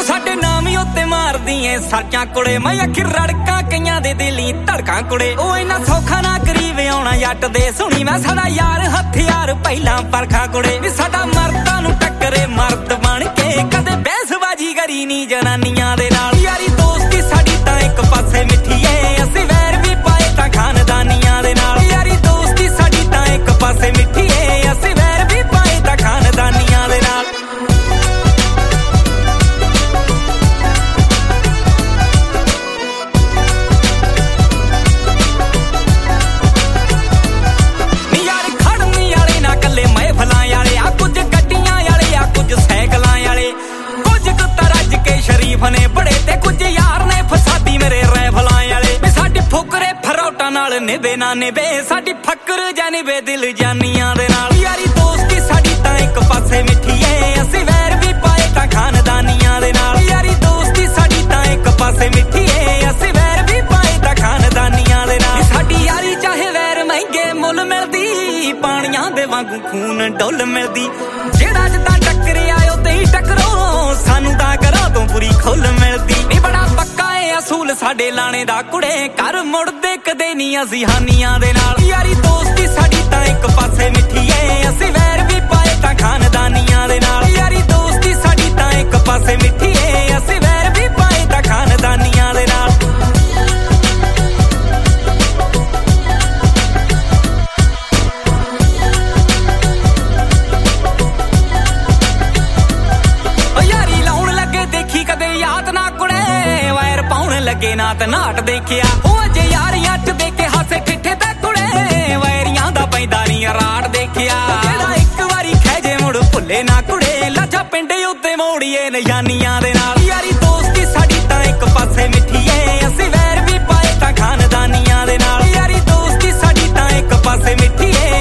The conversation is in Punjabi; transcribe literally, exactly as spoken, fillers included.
ਤੂੰ ਸਾਡੇ ਨਾਮ ਹੀ ਉੱਤੇ ਮਾਰਦੀ ਏ ਸਾਕਿਆਂ ਕੁੜੇ ਮੈਂ ਅੱਖੀ ਰੜਕਾਂ ਕਈਆਂ ਦੇ ਦਿਲੀ ਧੜਕਾਂ ਕੁੜੇ ਉਹ ਇੰਨਾ ਸੌਖਾ ਨਾ ਕਰੀਬ ਆਉਣਾ ਜੱਟ ਦੇ ਸੁਣੀ ਮੈਂ ਸਾਡਾ ਯਾਰ ਹਥਿਆਰ ਪਹਿਲਾਂ ਪਰਖਾਂ ਕੁੜੇ ਵੀ ਸਾਡਾ ਮਰਦਾਂ ਨੂੰ ਟੱਕਰੇ ਮਰਦ ਬਣ ਕੇ ਕਦੇ ਬਹਿਸਬਾਜੀ ਕਰੀ ਨੀ ਜਨਾਨੀਆਂ ਦੇ ਨਾਲ ਯਾਰੀ ਦੋਸਤੀ ਸਾਡੀ ਤਾਂ ਇੱਕ ਪਾਸੇ ਮਿੱਠੀ ਏ ਅਸੀਂ ਵੈਰ ਵੀ ਪਾਏ ਤਾਂ ਖਾਨਦਾਨੀਆਂ ਦੇ ਨਾਲ ਯਾਰੀ ਦੋਸਤੀ ਸਾਡੀ ਤਾਂ ਇੱਕ ਪਾਸੇ ਮਿੱਠੀ ਏ ਅਸੀਂ ਵੈਰ ਵੀ ਪਾਏ ਤਾਂ ਖਾਨਦਾਨੀਆਂ ਦੇ ਨਾਲ ਨੇ ਬੜੇ ਤੇ ਕੁਝ ਯਾਰ ਨੇ ਫਸਾਦੀ ਮੇਰੇ ਰੈਫਲਾਂ ਵਾਲੇ ਵੀ ਸਾਡੀ ਫੁਕਰੇ ਫਰੋਟਾਂ ਨਾਲ ਨਿਭੇ ਨਾ ਨਿਭੇ ਸਾਡੀ ਫੱਕਰ ਜਾਨਿਵੇ ਦਿਲ ਜਾਨੀਆਂ ਦੇ ਨਾਲ ਯਾਰੀ ਦੋਸਤੀ ਸਾਡੀ ਤਾਂ ਇੱਕ ਪਾਸੇ ਮਿੱਠੀ ਏ ਅਸੀਂ ਵੈਰ ਵੀ ਪਾਏ ਤਾਂ ਖਾਨਦਾਨੀਆਂ ਦੇ ਨਾਲ ਯਾਰੀ ਦੋਸਤੀ ਸਾਡੀ ਤਾਂ ਇੱਕ ਪਾਸੇ ਮਿੱਠੀ ਏ ਅਸੀਂ ਵੈਰ ਵੀ ਪਾਏ ਤਾਂ ਖਾਨਦਾਨੀਆਂ ਦੇ ਨਾਲ ਸਾਡੀ ਯਾਰੀ ਚਾਹੇ ਵੈਰ ਮਹਿੰਗੇ ਮੁੱਲ ਮਿਲਦੀ ਪਾਣੀਆਂ ਦੇ ਵਾਂਗੂ ਖੂਨ ਡੁੱਲ ਮਿਲਦੀ ਜਿਹੜਾ ਜਿੱਦਾਂ ਟੱਕਰਿਆ ਉਹ ਤੇ ਹੀ ਟੱਕਰੋ ਸਾਨੂੰ ਤਾਂ ਕਰਾਂ ਤੋਂ ਪੂਰੀ ਖੁੱਲ ਮਿਲਦੀ ਨੀ ਬੜਾ ਪੱਕਾ ਏ ਅਸੂਲ ਸਾਡੇ ਲਾਣੇ ਦਾ ਕੁੜੇ ਘਰ ਮੁੜਦੇ ਕਦੇ ਨਹੀਂ ਅਸੀਂ ਹਾਨੀਆਂ ਦੇ ਨਾਲ ਯਾਰੀ ਦੋਸਤੀ ਸਾਡੀ ਤਾਂ ਇੱਕ ਪਾਸੇ ਮਿੱਠੀ ਏ ਅਸੀਂ ਵੈਰ ਵੀ ਪਾਏ ਤਾਂ ਖਾਨਦਾਨੀਆਂ ਦੇ ਨਾਲ ਯਾਰੀ ਦੋਸਤੀ ਸਾਡੀ ਤਾਂ ਇੱਕ ਪਾਸੇ ਮਿੱਠੀ ਏ ਅਸੀਂ ਵੈਰ ਵੀ ਪਾਏ ਤਾਂ ਖਾਨਦਾਨੀਆਂ ਦੇ ਨਾਲ ਲੱਗੇ ਨਾ ਤੇ ਨਾਟ ਦੇਖਿਆ ਉਹ ਅਜੇ ਯਾਰੀ ਅੱਠ ਦੇ ਕੇ ਹਾਸੇ ਠਿੱਠੇ ਤੇ ਕੁੜੇ ਵੈਰੀਆਂ ਦਾ ਪੈਂਦਾ ਨਹੀਂ ਰਾਟ ਦੇਖਿਆ ਜਿਹੜਾ ਇੱਕ ਵਾਰੀ ਖੈਜੇ ਮੁੜ ਭੁੱਲੇ ਨਾ ਕੁੜੇ ਲਾਜਾ ਪਿੰਡ ਉੱਤੇ ਮੋੜੀਏ ਨਿਸ਼ਾਨੀਆਂ ਦੇ ਨਾਲ ਯਾਰੀ ਦੋਸਤੀ ਸਾਡੀ ਤਾਂ ਇੱਕ ਪਾਸੇ ਮਿੱਠੀ ਏ ਅਸੀਂ ਵੈਰ ਵੀ ਪਾਏ ਤਾਂ ਖਾਨਦਾਨੀਆਂ ਦੇ ਨਾਲ ਯਾਰੀ ਦੋਸਤੀ ਸਾਡੀ ਤਾਂ ਇੱਕ ਪਾਸੇ ਮਿੱਠੀ ਏ